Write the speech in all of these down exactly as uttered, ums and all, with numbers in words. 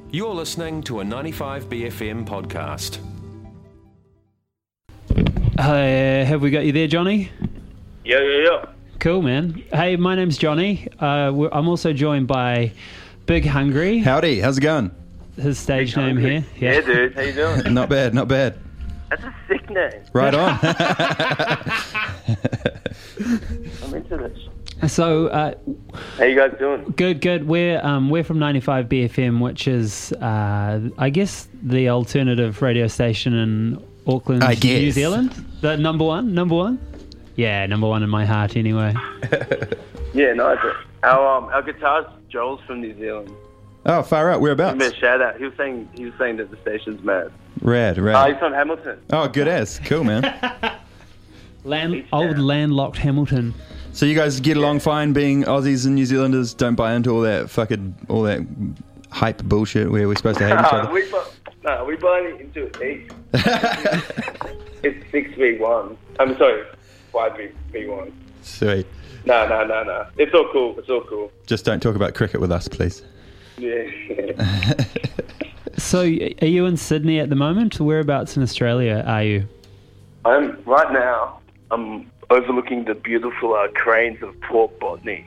You're listening to a ninety-five B F M podcast. Hi, have we got you there, Johnny? Yeah, yeah, yeah. Cool, man. Hey, my name's Johnny. Uh, we're, I'm also joined by Big Hungry. Howdy, how's it going? His stage Big name Hungry. here. Yeah, dude. How you doing? Not bad, not bad. That's a sick name. Right on. I'm into this. So, uh, How you guys doing? good, good. We're um, we're from ninety-five B F M, which is, uh, I guess, the alternative radio station in Auckland, I guess. New Zealand. The number one, number one. Yeah, number one in my heart, anyway. Yeah, nice. Our um, our guitarist Joel's from New Zealand. Oh, far out. Give Whereabouts? me a shout out. He was saying he was saying that the station's mad. Rad, Oh, rad. he's from Hamilton. Oh, good as. Cool, man. Land, old landlocked Hamilton. So you guys get along fine being Aussies and New Zealanders? Don't buy into all that fucking, all that hype bullshit where we're supposed to hate each other? we bu- no, we buy into it heaps. It's six v one. I'm sorry, five v one. Sweet. No, no, no, no. It's all cool. It's all cool. Just don't talk about cricket with us, please. Yeah. So, are you in Sydney at the moment? Whereabouts in Australia are you? I'm right now. I'm overlooking the beautiful uh, cranes of Port Botany.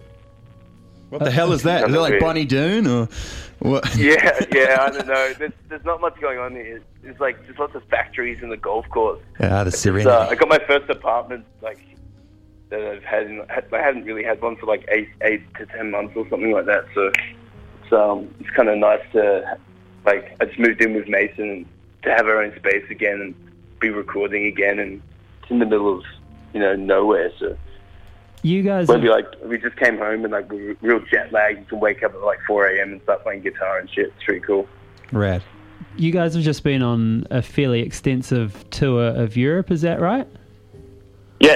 What the hell is that? Is it like Bonnie Doon or what? Yeah, yeah. I don't know. There's there's not much going on here. There's like there's lots of factories in the golf course. Ah, the It's, serenity. uh, I got my first apartment like that I've had. In, I hadn't really had one for like eight eight to ten months or something like that. So it's um it's kind of nice to like I just moved in with Mason and to have our own space again and be recording again, and it's in the middle of you know nowhere. So You guys, when have, we like we just came home and like we were real jet lagged. You can wake up at like four a.m. and start playing guitar and shit. It's pretty cool. Rad. you guys have just been on a fairly extensive tour of Europe. Is that right? Yeah.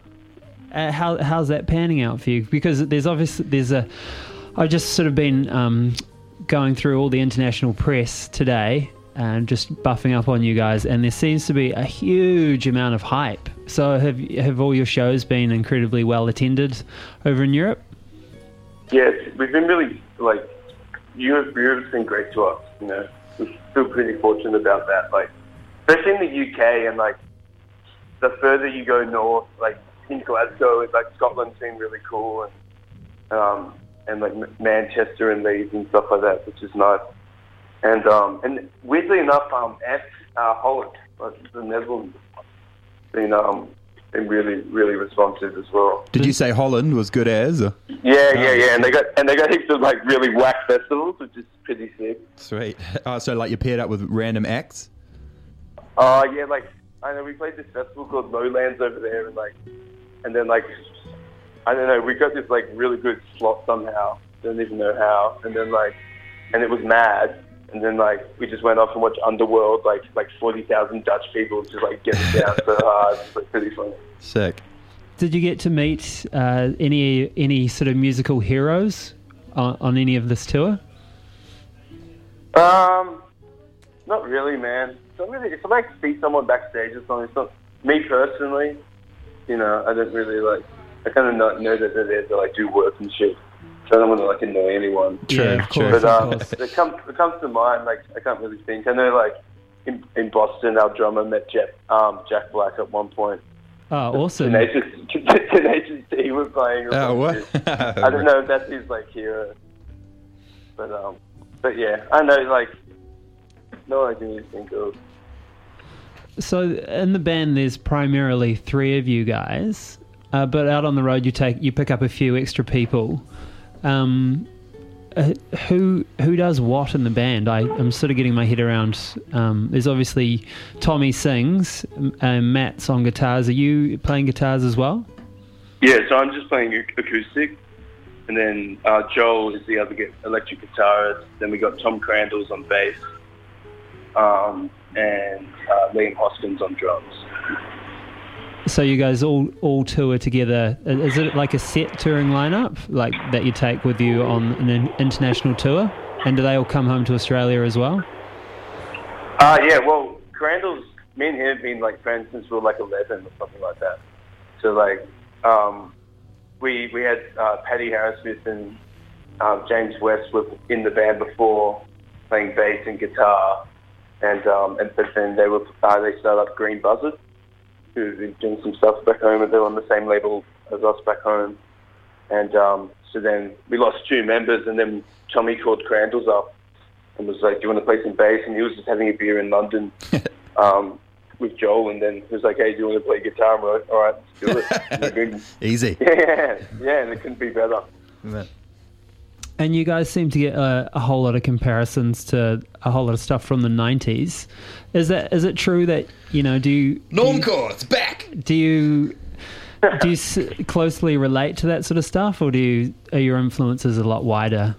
Uh, how how's that panning out for you? Because there's obviously there's a. I've just sort of been um, going through all the international press today and just buffing up on you guys, and there seems to be a huge amount of hype. So have have all your shows been incredibly well attended over in Europe? Yes, we've been really like Europe. Europe's been great to us. You know, we feel pretty fortunate about that. Like, especially in the U K, and like the further you go north, like in Glasgow, it's like Scotland's been really cool, and um, and like M- Manchester and Leeds and stuff like that, which is nice. And um, and weirdly enough, um, at uh, Holland, like the Netherlands, been um, been really really responsive as well. Did you say Holland was good as? Or? Yeah, yeah, yeah, and they got and they got heaps of like really whack festivals, which is pretty sick. Sweet. Oh, so like you paired up with random acts? Oh uh, yeah, like I know we played this festival called Lowlands over there, and like, and then like, I don't know, we got this like really good slot somehow. Don't even know how, and then like, and it was mad. And then, like, we just went off and watched Underworld, like, like forty thousand Dutch people just, like, getting down so hard. It's, like, pretty funny. Sick. Did you get to meet uh, any any sort of musical heroes on, on any of this tour? Um, not really, man. It's not really, if I, like, see someone backstage or something, it's not, me personally, you know, I don't really, like, I kind of not know that they're there to, like, do work and shit. So I don't want to, like, annoy anyone. True, Yeah, of true. course, But um, of course. it comes it comes to mind. Like I can't really think. I know, like in, in Boston, our drummer met Jeff, um, Jack Black at one point. Oh, awesome. Tenacious, Tenacious D were playing. or Oh, what? something. I don't know if that's his like hero. But um, but yeah, I know. Like no idea to think of. So in the band, there's primarily three of you guys, uh, but out on the road, you take you pick up a few extra people. Um, uh, who who does what in the band? I, I'm sort of getting my head around. Um, there's obviously Tommy sings, and Matt's on guitars. Are you playing guitars as well? Yeah, so I'm just playing acoustic, and then uh, Joel is the other gu- electric guitarist. Then we got Tom Crandall's on bass, um, and uh, Liam Hoskins on drums. So you guys all, all tour together. Is it like a set touring lineup, like that you take with you on an in- international tour? And do they all come home to Australia as well? Uh, yeah, well, Crandall's, me and him have been like friends since we were like eleven or something like that. So like, um, we we had uh, Paddy Harrismith and um, James West were in the band before, playing bass and guitar, and um, and but then they were uh, they started up Green Buzzard, who've been doing some stuff back home, and they're on the same label as us back home. And um, so then we lost two members, and then Tommy called Crandalls up and was like, "Do you want to play some bass?" And he was just having a beer in London um, with Joel, and then he was like, "Hey, do you want to play guitar?" And we're like, "All right, let's do it." Easy. Yeah, yeah, and it couldn't be better. Yeah. And you guys seem to get a, a whole lot of comparisons to a whole lot of stuff from the nineties. Is that is it true that, you know, do you... Normcore, it's back! Do you... Do you s- closely relate to that sort of stuff, or do you, are your influences a lot wider?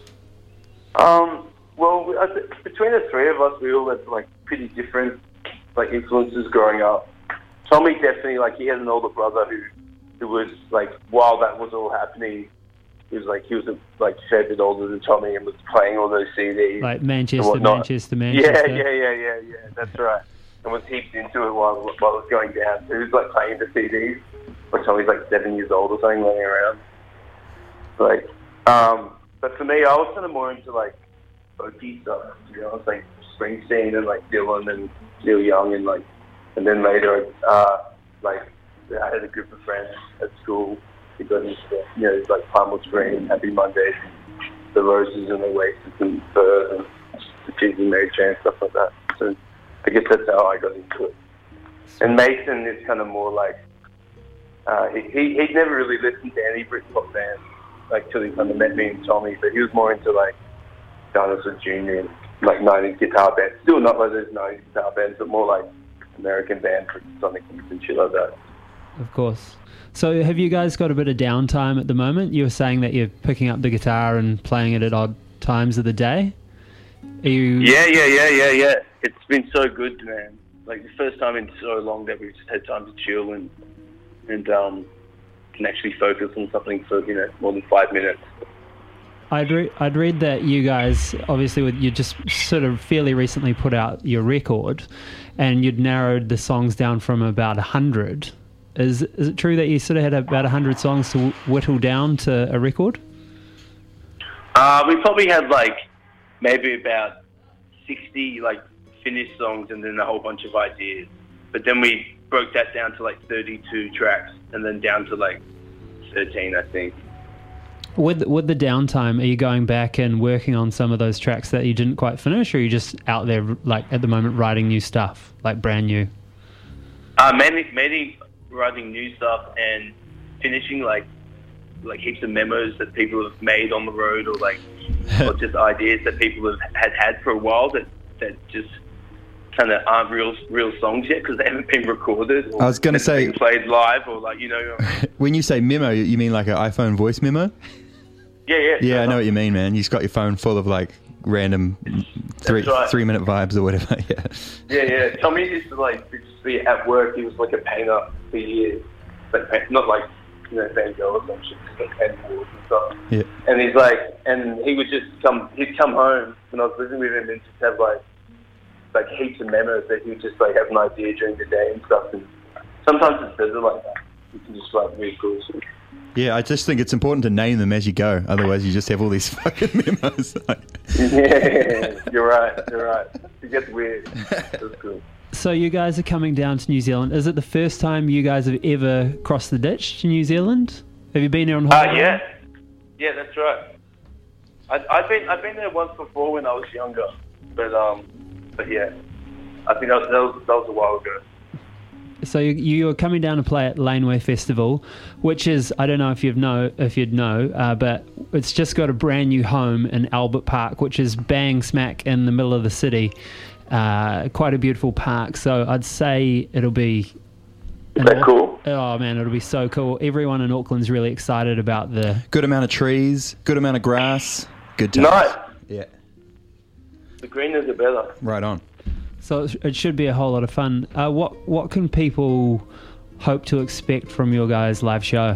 Um, well, I th- between the three of us, we all had like pretty different like influences growing up. Tommy definitely, like, he had an older brother who who was like, while that was all happening, he was like he was a, like a fair bit older than Tommy and was playing all those C Ds, like Manchester, and Manchester, Manchester. Yeah, yeah, yeah, yeah, yeah. That's right. And was heaped into it while while it was going down. So he was like playing the C Ds. Like Tommy's like seven years old or something, running around. Like, um, but for me, I was kind of more into like folky stuff. You know, like Springsteen and like Dylan and Neil Young, and like, and then later, uh, like I had a group of friends at school who got into, you know, like Primal Scream, Happy Mondays, the Roses and the Oasis and Furs and the Cheesy Mary Chain, stuff like that. So I guess that's how I got into it. And Mason is kind of more like. Uh, he, he he'd never really listened to any Britpop bands, like, till he kind of met me and Tommy, but he was more into, like, Dinosaur Junior and, like, nineties guitar bands. Still not like those nineties guitar bands, but more like American bands, like Sonic Youth and shit like that. Of course. So have you guys got a bit of downtime at the moment? You were saying that you're picking up the guitar and playing it at odd times of the day? Are you... Yeah, yeah, yeah, yeah, yeah. It's been so good, man. Like, the first time in so long that we've just had time to chill and and um, can actually focus on something for, you know, more than five minutes. I'd, re- I'd read that you guys, obviously, with you just sort of fairly recently put out your record, and you'd narrowed the songs down from about one hundred. Is is it true that you sort of had about one hundred songs to whittle down to a record? Uh, we probably had, like, maybe about sixty, like, finished songs and then a whole bunch of ideas. But then we broke that down to like thirty-two tracks and then down to like thirteen, I think. With with the downtime, are you going back and working on some of those tracks that you didn't quite finish, or are you just out there, like, at the moment writing new stuff, like brand new? Uh, mainly, mainly writing new stuff and finishing like like heaps of memos that people have made on the road, or like or just ideas that people have had had for a while that that just kind of aren't real real songs yet because they haven't been recorded. Or I was going to say been played live, or like, you know. When you say memo, you mean like an iPhone voice memo? Yeah, yeah. Yeah, I know what you mean, man. You just got your phone full of like random three right. three minute vibes or whatever. Yeah. Yeah, yeah. Tommy used to like just be at work. He was like a painter for years, but not like, you know, Van Gogh or some shit, just like painting walls and stuff. Yeah. And he's like, and he would just come. He'd come home when I was living with him and just have like. like heaps of memos that you just like have an idea during the day and stuff, and sometimes it's better like that. You can just like read cool. Yeah, I just think it's important to name them as you go. Otherwise, you just have all these fucking memos. Yeah, you're right. You're right. It gets weird. That's cool. So you guys are coming down to New Zealand. Is it the first time you guys have ever crossed the ditch to New Zealand? Have you been there on holiday? Uh, yeah, yeah, that's right. I, I've been I've been there once before when I was younger, but um. But yeah, I think that was, that was, that was a while ago. So you, you are coming down to play at Laneway Festival, which is, I don't know if you'd know, if you'd know, uh, but it's just got a brand new home in Albert Park, which is bang smack in the middle of the city. Uh, quite a beautiful park. So I'd say it'll be... Is that cool? Oh man, it'll be so cool. Everyone in Auckland's really excited about the... Good amount of trees, good amount of grass, good times. Nice. Yeah. The greener the better. Right on. So it should be a whole lot of fun. Uh, what what can people hope to expect from your guys' live show?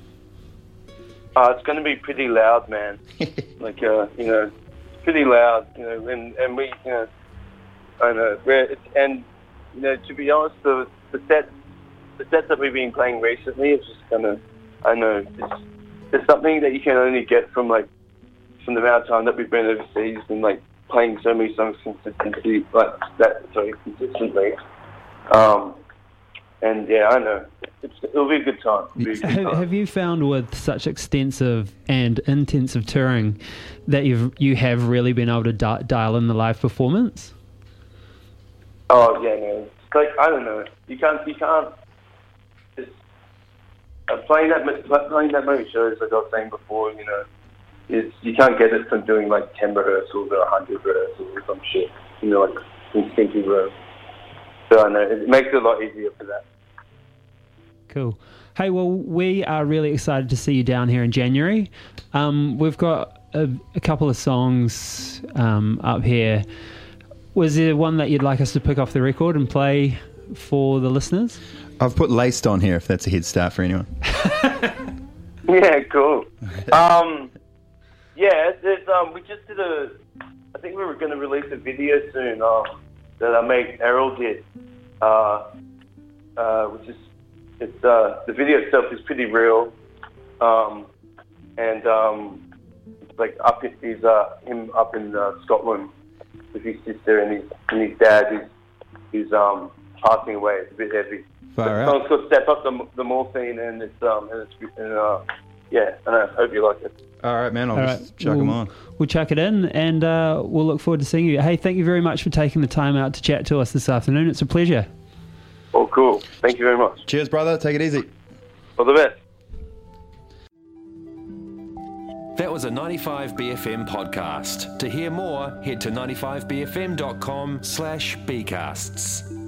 Uh, it's going to be pretty loud, man. like, uh, you know, pretty loud, you know, and, and we, you know, I know, we're, it's, and, you know, to be honest, the, the sets, the sets that we've been playing recently is just kind of, I know, it's, it's something that you can only get from, like, from the amount of time that we've been overseas and, like, playing so many songs consistently, like that, sorry, consistently. Um, and yeah, I know it's, it'll be a good time. It'll be a good Have, time. have you found with such extensive and intensive touring that you've you have really been able to di- dial in the live performance? Oh yeah, no. It's like I don't know. You can't. You can't. Just uh, playing that ma- playing that many shows, like I was saying before. You know, is you can't get it from doing like ten rehearsals or a hundred rehearsals or some shit. You know, like in stinky room. So I know it makes it a lot easier for that. Cool. Hey, well, we are really excited to see you down here in January. Um, we've got a, a couple of songs um, up here. Was there one that you'd like us to pick off the record and play for the listeners? I've put Laced on here if that's a head start for anyone. Yeah, cool. Um, yeah, there's, um, we just did a. I think we were going to release a video soon um, that our mate Errol did, uh, uh, which is it's uh, the video itself is pretty real, um, and um, it's like up in, he's uh, him up in uh, Scotland with his sister and his and his dad who's who's um, passing away. It's a bit heavy. Far The out. song's called "Step Up the, the Morphine," and it's um and it's and, uh, yeah. I know, hope you like it. All right, man. I'll All just right, chuck them we'll- on. We'll chuck it in, and uh, we'll look forward to seeing you. Hey, thank you very much for taking the time out to chat to us this afternoon. It's a pleasure. Oh, cool. Thank you very much. Cheers, brother. Take it easy. All the best. That was a ninety-five B F M podcast. To hear more, head to ninety-five b f m dot com slash bcasts.